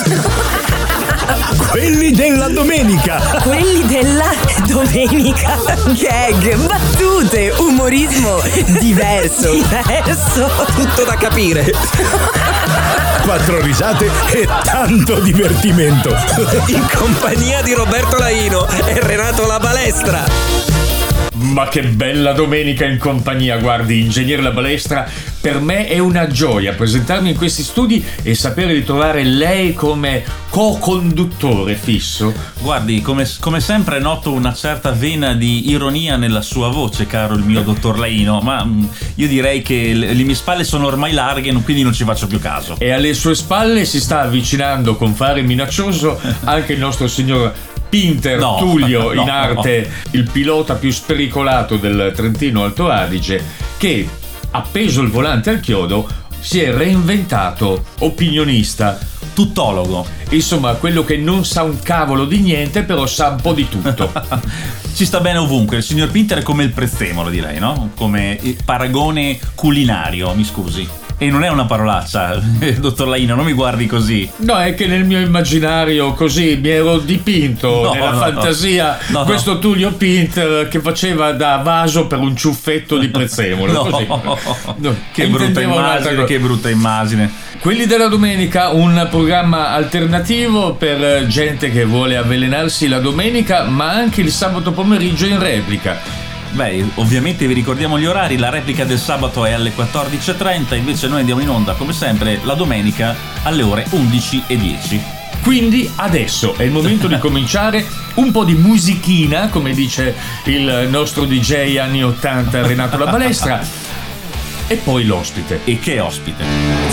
Quelli della domenica. Quelli della domenica. Gag, battute, umorismo diverso. Tutto da capire. 4 risate e tanto divertimento. In compagnia di Roberto Laino e Renato La Balestra. Ma che bella domenica in compagnia, guardi, Ingegnere La Balestra, per me è una gioia presentarmi in questi studi e sapere di trovare lei come co-conduttore fisso. Guardi, come sempre noto una certa vena di ironia nella sua voce, caro il mio dottor Laino, ma io direi che le mie spalle sono ormai larghe, quindi non ci faccio più caso. E alle sue spalle si sta avvicinando con fare minaccioso anche il nostro signor Pinter Tullio, in arte il pilota più spericolato del Trentino Alto Adige, che appeso il volante al chiodo si è reinventato opinionista, tuttologo, insomma quello che non sa un cavolo di niente però sa un po' di tutto. Ci sta bene ovunque, il signor Pinter è come il prezzemolo, direi, no? Come paragone culinario, mi scusi. E non è una parolaccia, dottor Laino, non mi guardi così. No, è che nel mio immaginario così mi ero dipinto nella fantasia questo Tullio Pinter che faceva da vaso per un ciuffetto di prezzemolo. Così. Che brutta immagine. Quelli della domenica, un programma alternativo per gente che vuole avvelenarsi la domenica, ma anche il sabato pomeriggio in replica. Beh, ovviamente vi ricordiamo gli orari, la replica del sabato è alle 14.30, invece noi andiamo in onda come sempre la domenica alle ore 11.10. Quindi adesso è il momento di cominciare un po' di musichina, come dice il nostro DJ anni 80 Renato La Balestra, e poi l'ospite. E che ospite?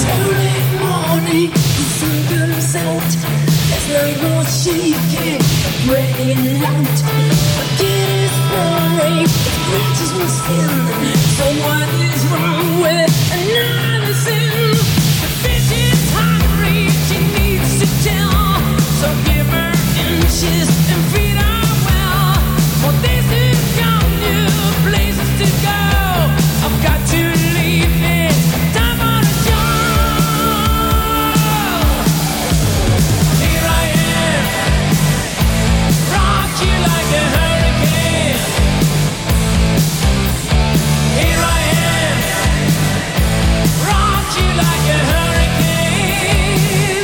Someone is wrong with another sin. The bitch is hungry, she needs to tell. So give her inches and feed her well. For this is young, new places to go. I've got to leave this time on a show. Here I am, rock you like a hurricane. Here I am, rock you like a hurricane.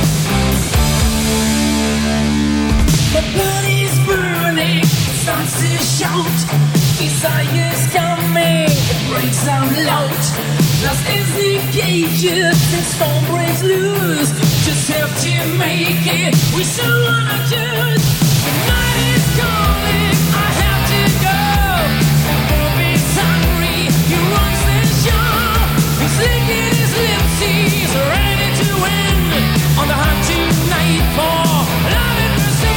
My body's burning, starts to shout. Desire's coming, it breaks out loud. Lost is the cages, this storm breaks loose. Just have to make it, we still wanna choose. The night is calling, I have to go. And Bobby's hungry, he runs the show. He's licking his lips, he's ready to win. On the hunt tonight for love and mercy.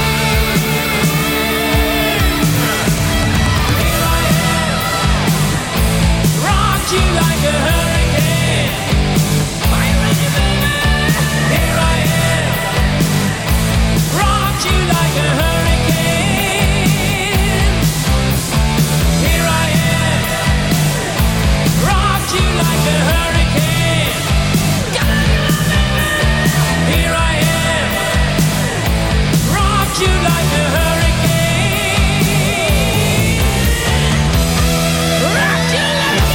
Here I am, rock you like a hurricane. Are you ready, baby? Here I am, rock you like a hurricane. Here I am, rock you like a hurricane. Here I am, rock you like a hurricane. Rock you like a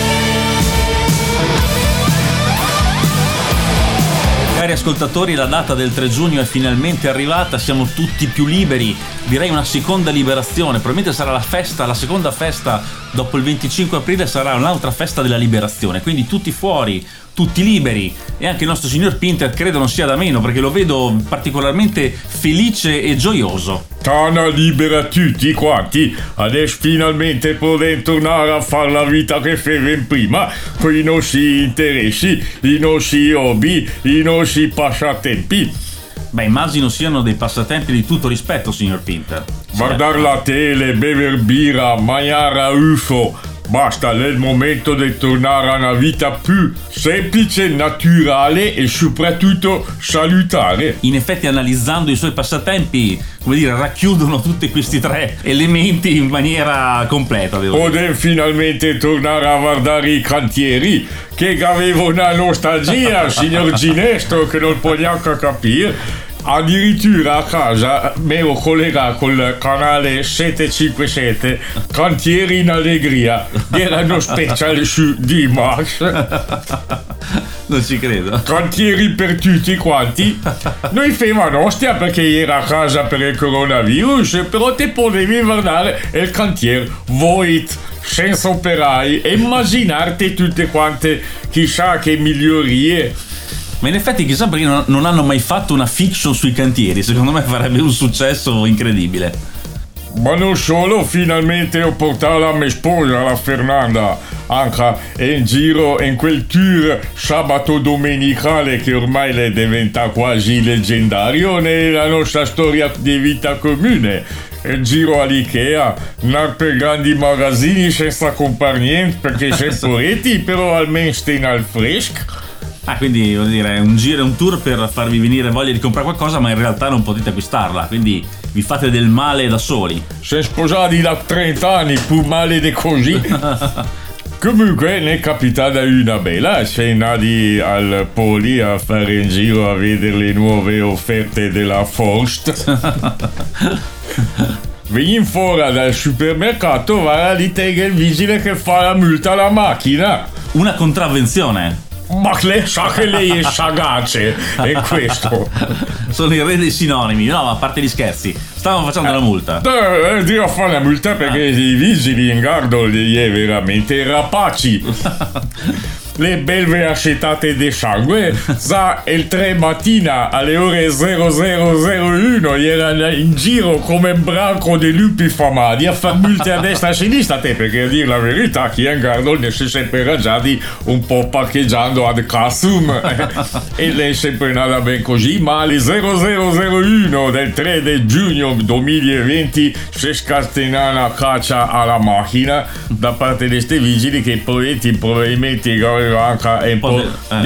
Cari ascoltatori, la data del 3 giugno è finalmente arrivata, siamo tutti più liberi, direi una seconda liberazione, probabilmente sarà la festa, la seconda festa dopo il 25 aprile sarà un'altra festa della liberazione, quindi tutti fuori, tutti liberi, e anche il nostro signor Pinter credo non sia da meno perché lo vedo particolarmente felice e gioioso. Tana libera tutti quanti, adesso finalmente potremo tornare a fare la vita che facevamo prima, con i nostri interessi, i nostri hobby, i nostri passatempi. Beh, immagino siano dei passatempi di tutto rispetto, signor Pinter. Guardare la tele, bever birra, mangiare UFO, Basta, è il momento di tornare a una vita più semplice, naturale e soprattutto salutare. In effetti, analizzando i suoi passatempi, come dire, racchiudono tutti questi 3 elementi in maniera completa. Poter finalmente tornare a guardare i cantieri, che avevo una nostalgia, signor Ginestro, che non può neanche capire. Addirittura a casa mi ero collegato col canale 757 Cantieri in Allegria, era uno speciale su D-Max. Non ci credo. Cantieri per tutti quanti. Noi facevamo ostia perché era a casa per il coronavirus, però te potevi guardare il cantiere void, senza operai, e immaginarti tutte quante chissà che migliorie. Ma in effetti chissà perché non hanno mai fatto una fiction sui cantieri. Secondo me farebbe un successo incredibile. Ma non solo, finalmente ho portato la mia sposa, la Fernanda, anche in giro in quel tour sabato domenicale che ormai le diventa quasi leggendario nella nostra storia di vita comune. In giro all'Ikea, non per grandi magazzini senza comprar niente perché sei poretti, però almeno stai al fresco. Ah, quindi vuol dire un giro, un tour per farvi venire voglia di comprare qualcosa, ma in realtà non potete acquistarla, quindi vi fate del male da soli. Sei sposati da 30 anni, più male di così. Comunque ne è capitata una bella, sei andati al Poli a fare in giro a vedere le nuove offerte della Forst. Venì fuori dal supermercato, va lì te il vigile che fa la multa alla macchina. Una contravvenzione. Ma lei sa che lei è sagace, è questo. Sono i re dei sinonimi. No, ma a parte gli scherzi, stavamo facendo la multa. Dio fa la multa perché i vigili in gardo li è veramente rapaci. Le belve ascetate di sangue, sa il 3 mattina alle ore 0001 erano in giro come un branco di lupi famati a far multe a destra e a sinistra, te, perché a dire la verità chi è in gardo ne si è sempre raggiati un po' parcheggiando ad Cassum e lei è sempre nata ben così, ma alle 0001 del 3 di giugno 2020 si scatena una caccia alla macchina da parte di questi vigili che probabilmente anche un po'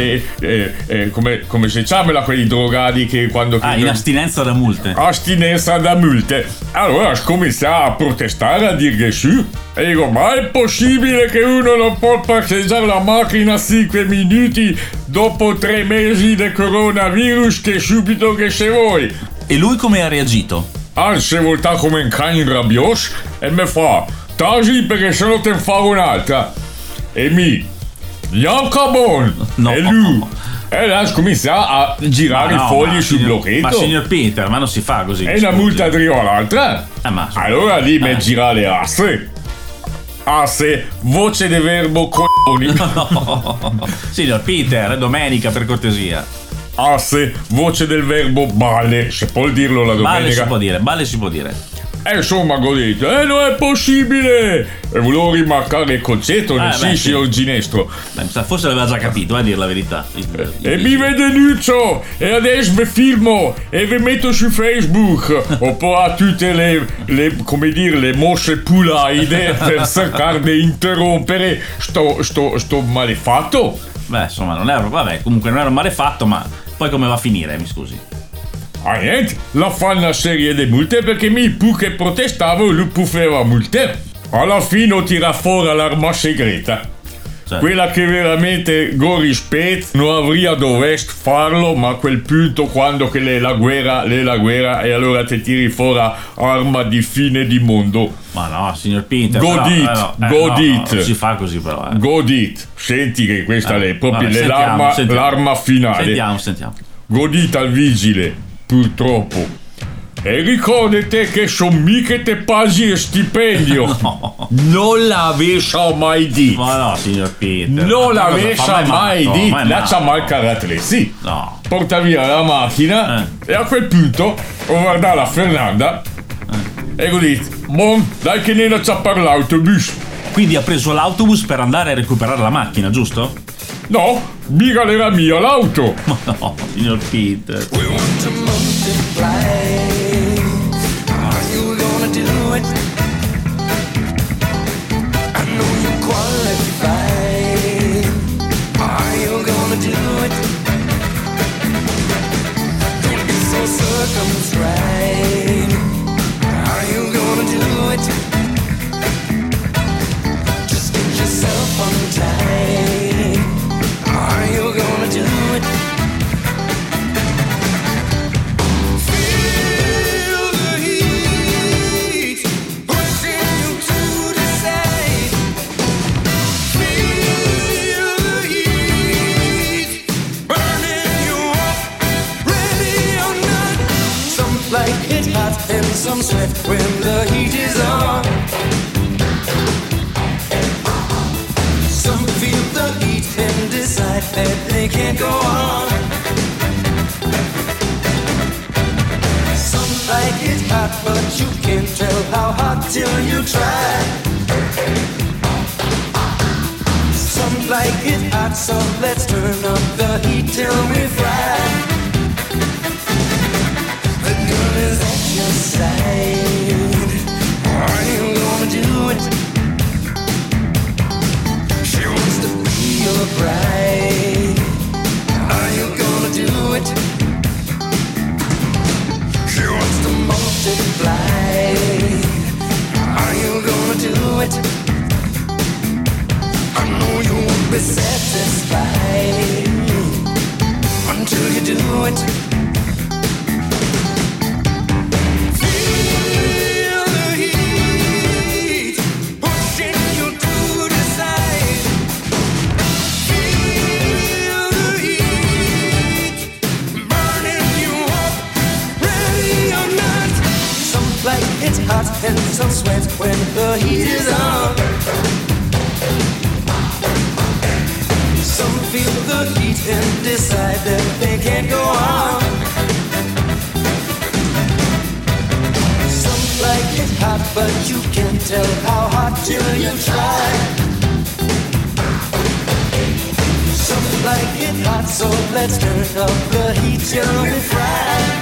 come si chiama quei drogati che quando in astinenza da multe. Astinenza da multe. Allora cominciamo a protestare, a dire che su. E dico, ma è possibile che uno non può parcheggiare la macchina 5 minuti dopo 3 mesi di coronavirus che subito che se vuoi? E lui come ha reagito? Si è voltato come un cane rabbioso e mi fa tasi perché se no te ne fa un'altra. E mi Yankabon! No. E lui! E là comincia a girare i fogli sul blocchetto. Ma signor Peter, ma non si fa così. E una multa arriva l'altra. Allora lì mi gira le asse. Asse, voce di verbo coglioni. No. Signor Peter, è domenica per cortesia. Asse, voce del verbo balle. Se può dirlo la domenica. Balle si può dire. E insomma ho detto, non è possibile! E volevo rimarcare il concetto, signor Ginestro. Forse l'aveva già capito, a dire la verità. E mi denuncio! E adesso vi filmo e vi metto su Facebook. Oppure a tutte le mosse pulaide per cercare di interrompere sto malefatto. Beh, insomma, non era. Vabbè, comunque non era un malefatto, ma poi come va a finire, mi scusi? Niente, la fa una serie di multe perché mi pu che protestavo lui puffeva multe. Alla fine ho tirato fuori l'arma segreta. Certo. Quella che veramente go rispetto non avrebbe dovuto farlo, ma a quel punto quando che l'è la guerra e allora ti tiri fuori arma di fine di mondo. Ma no, signor Peter. Godit. Non si fa così però. Godit. Senti che questa è proprio l'arma finale. Sentiamo. Godit al vigile. Purtroppo. E ricordate che sono mica te paghi il stipendio. No. Non l'avessi mai detto. Ma no, signor Peter. Non l'avessi mai detto. Lascia mal caratteristici. No. Porta via la macchina e a quel punto ho guardato la Fernanda e ho detto, dai che ne c'ha per l'autobus. Quindi ha preso l'autobus per andare a recuperare la macchina, giusto? No, mica era mia l'auto. Ma no, signor Peter. We want to multiply. Are you gonna do it? I know you quite and some sweat when the heat is on. Some feel the heat and decide that they can't go on. Some like it hot, but you can't tell how hot till you try. Some like it hot, so let's turn up the heat till we fry. The girl is at your side. Are you gonna do it? She wants to be your bride. Are you gonna do it? She wants to multiply. Are you gonna do it? I know you won't be satisfied until you do it. Feel the heat pushing you to decide. Feel the heat burning you up, ready or not. Some like it hot and some sweat when the heat is on. Some feel the heat and decide that they can't go on. Some like it hot, but you can't tell how hot till you try. Some like it hot, so let's turn up the heat till we fry.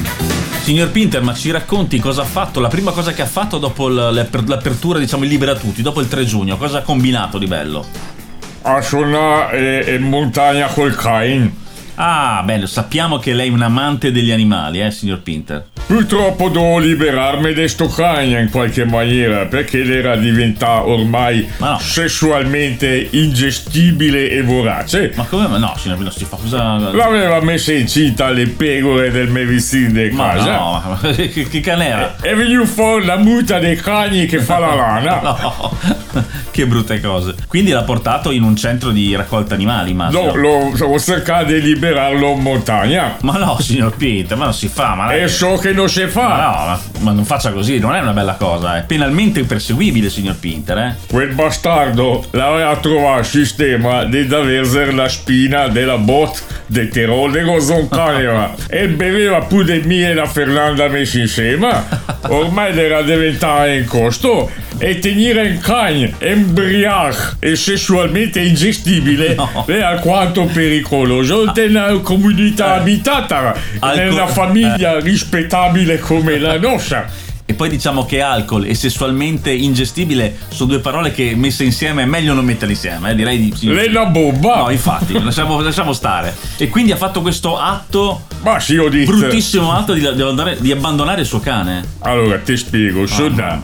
Signor Pinter, ma ci racconti cosa ha fatto, la prima cosa che ha fatto dopo l'apertura, diciamo, il Libera Tutti, dopo il 3 giugno, cosa ha combinato di bello? A suonare in montagna col Cain. Ah, bello, sappiamo che lei è un amante degli animali, signor Pinter. Purtroppo devo liberarmi di sto cane in qualche maniera, perché era diventato ormai sessualmente ingestibile e vorace. Ma come? No, signor Pinter, si fa cosa? L'aveva messa incinta le pecore del mio vicino di casa. No, che cane era? È venuto fuori la muta dei cani che fa la lana. No, che brutte cose. Quindi l'ha portato in un centro di raccolta animali, immagino. No, ho cercato di liberarlo in montagna. Ma no, signor Pinter, ma non si fa. Ma è so che non si fa. Ma non faccia così, non è una bella cosa, è penalmente perseguibile, signor Pinter, Quel bastardo l'aveva trovato il sistema di avere la spina della bot de Tirol de Gozoncaneva e beveva pure di me e la Fernanda messi insieme. Ormai era diventata in costo e tenere un cane embriaco e sessualmente ingestibile è alquanto pericoloso nella comunità abitata, nella famiglia rispettabile come la nostra. E poi diciamo che alcol e sessualmente ingestibile sono due parole che messe insieme è meglio non metterle insieme, direi di sì. Lei la bomba! No, infatti, lasciamo stare. E quindi ha fatto questo atto, bruttissimo atto di abbandonare il suo cane. Allora, ti spiego, sono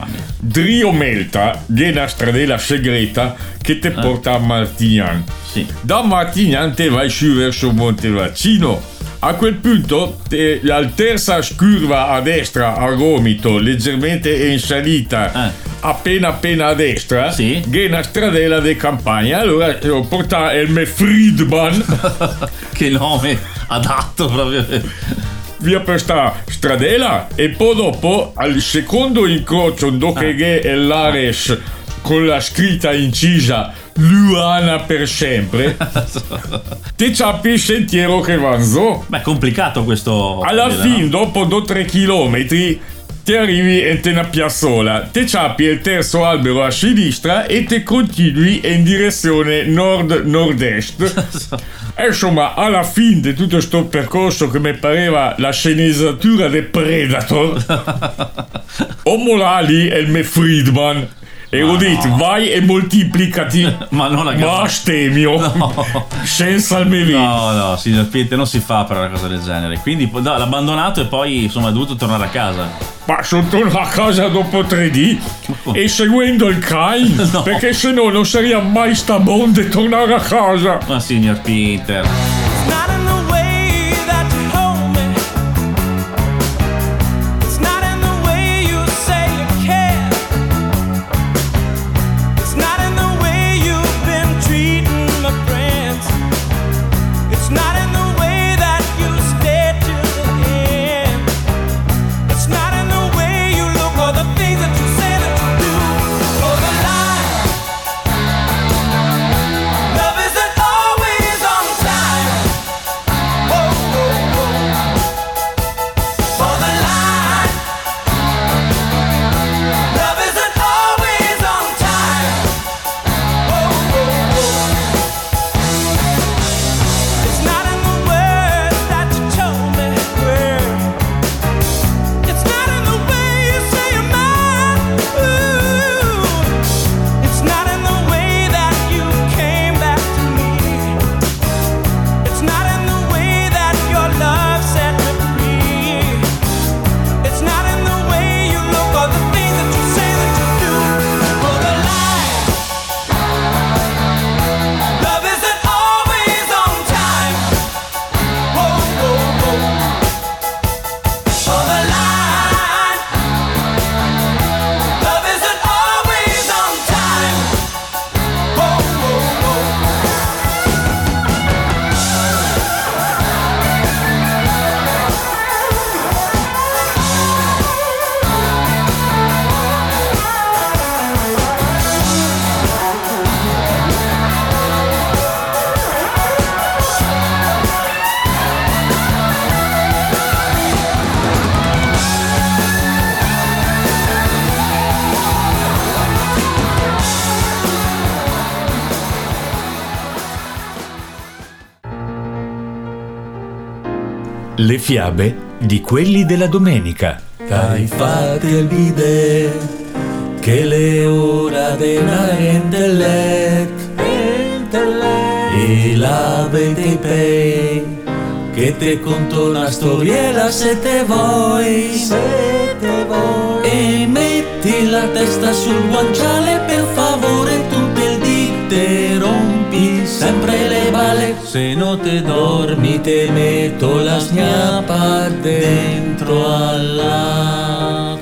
Driomelta, che è una stradella segreta che ti porta a Martignan. Sì. Da Martignan te vai su verso Montevaccino. A quel punto, la terza curva a destra a gomito, leggermente in salita, appena a destra, sì, che è una stradella di campagna. Allora ho portato il mio Friedman. Che nome adatto proprio. Via per sta stradella e poi dopo, al secondo incrocio, dove è l'Ares con la scritta incisa Luana per sempre, ti ciappi il sentiero che vanzo. Beh, è complicato questo. Alla fine, dopo 2-3 chilometri, ti arrivi in una piazzola, ti ciappi il terzo albero a sinistra e ti continui in direzione nord-nord-est. E insomma, alla fine di tutto sto percorso che mi pareva la sceneggiatura del Predator, ho molato lì il mio Friedman. E ho detto, vai e moltiplicati, ma astemio, senza il mio. No, signor Pinter, non si fa per una cosa del genere. Quindi l'ha abbandonato e poi insomma è dovuto tornare a casa. Ma sono tornato a casa dopo 3D e seguendo il cane, perché se no non sarebbe mai sta buon di tornare a casa. Ma signor Pinter, It's not in the Le fiabe di quelli della domenica. Dai fate il bidet, che le ora denare e la vete pay, che te conto una storiella se te vuoi, e metti la testa sul guanciale per favore, tutte il dite rompi sempre le balle, se no te dormi te metto la sgnappa dentro alla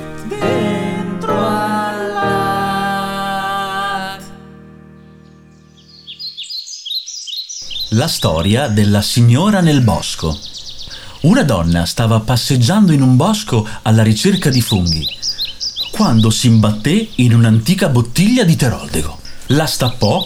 La storia della signora nel bosco. Una donna stava passeggiando in un bosco alla ricerca di funghi, quando si imbatté in un'antica bottiglia di Teroldego. La stappò,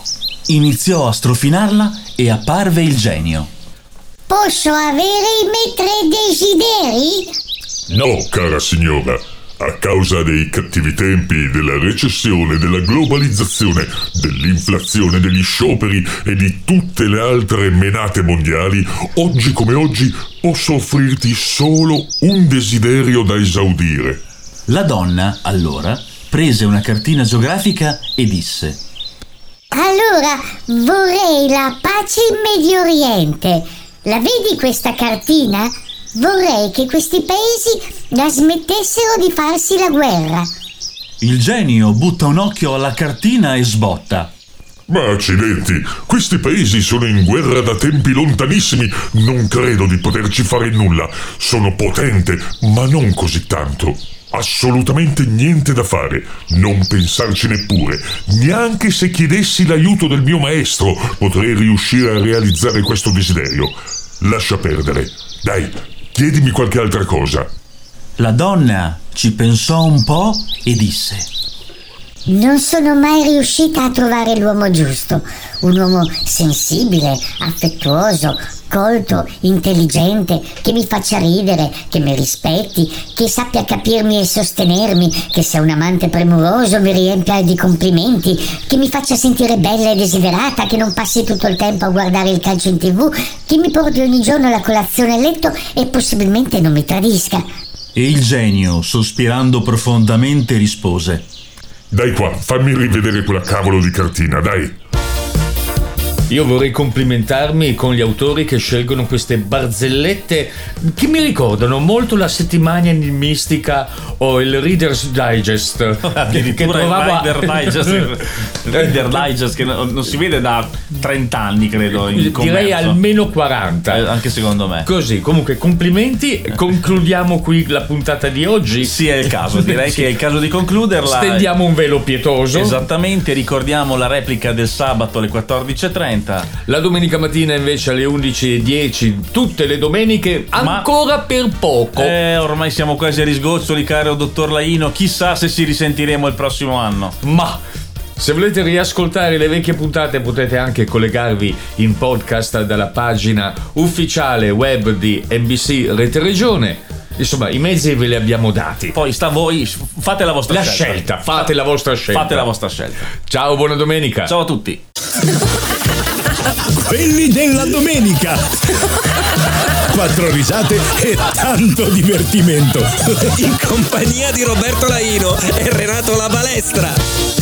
iniziò a strofinarla e apparve il genio. Posso avere i miei 3 desideri? No, cara signora. A causa dei cattivi tempi, della recessione, della globalizzazione, dell'inflazione, degli scioperi e di tutte le altre menate mondiali, oggi come oggi posso offrirti solo un desiderio da esaudire. La donna, allora, prese una cartina geografica e disse: Allora, vorrei la pace in Medio Oriente. La vedi questa cartina? Vorrei che questi paesi la smettessero di farsi la guerra. Il genio butta un occhio alla cartina e sbotta. Ma accidenti, questi paesi sono in guerra da tempi lontanissimi, non credo di poterci fare nulla. Sono potente, ma non così tanto. Assolutamente niente da fare, non pensarci neppure. Neanche se chiedessi l'aiuto del mio maestro potrei riuscire a realizzare questo desiderio. Lascia perdere, dai, chiedimi qualche altra cosa. La donna ci pensò un po' e disse: Non sono mai riuscita a trovare l'uomo giusto, un uomo sensibile, affettuoso, colto, intelligente, che mi faccia ridere, che mi rispetti, che sappia capirmi e sostenermi, che sia un amante premuroso, mi riempia di complimenti, che mi faccia sentire bella e desiderata, che non passi tutto il tempo a guardare il calcio in TV, che mi porti ogni giorno la colazione a letto e possibilmente non mi tradisca. E il genio, sospirando profondamente, rispose: Dai qua, fammi rivedere quella cavolo di cartina, dai. Io vorrei complimentarmi con gli autori che scelgono queste barzellette che mi ricordano molto la settimana enigmistica o il Reader's Digest. Addirittura che trovavo il Reader Digest che non si vede da 30 anni, credo, in commercio. Direi almeno 40. Anche secondo me. Così, comunque complimenti. Concludiamo qui la puntata di oggi. Sì, è il caso, direi Sì. che è il caso di concluderla. Stendiamo un velo pietoso. Esattamente, ricordiamo la replica del sabato alle 14:30. La domenica mattina invece alle 11:10, tutte le domeniche, ancora per poco. Ormai siamo quasi a risgoccioli, caro dottor Laino. Chissà se ci risentiremo il prossimo anno. Ma se volete riascoltare le vecchie puntate potete anche collegarvi in podcast dalla pagina ufficiale web di NBC Rete Regione. Insomma, i mezzi ve li abbiamo dati. Poi sta a voi, fate la vostra scelta. Fate la vostra scelta. Fate la vostra scelta. Ciao, buona domenica. Ciao a tutti. Quelli della domenica. 4 risate e tanto divertimento. In compagnia di Roberto Laino e Renato La Balestra.